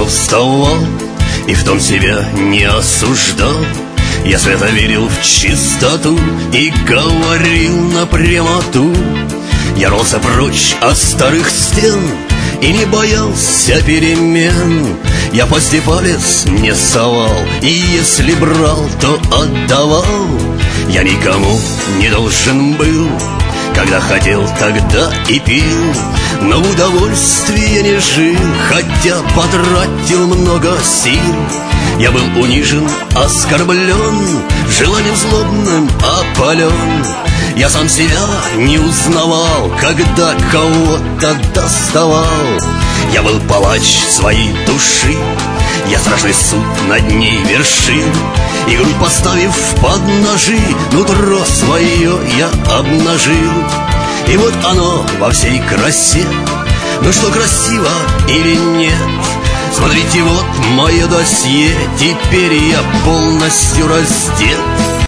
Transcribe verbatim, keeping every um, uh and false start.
рано вставал и в том себя не осуждал. Я свято верил в чистоту и говорил напрямоту. Я рвался прочь от старых стен и не боялся перемен. Я почти палец не совал, и если брал, то отдавал. Я никому не должен был, когда хотел, тогда и пил, но в удовольствие не жил, хотя потратил много сил. Я был унижен, оскорблен, желанием злобным опален. Я сам себя не узнавал, когда кого-то доставал. Я был палач своей души, я страшный суд над ней вершил, и грудь поставив под ножи, нутро свое я обнажил. И вот оно во всей красе. Ну что, красиво или нет? Смотрите, вот мое досье. Теперь я полностью раздет.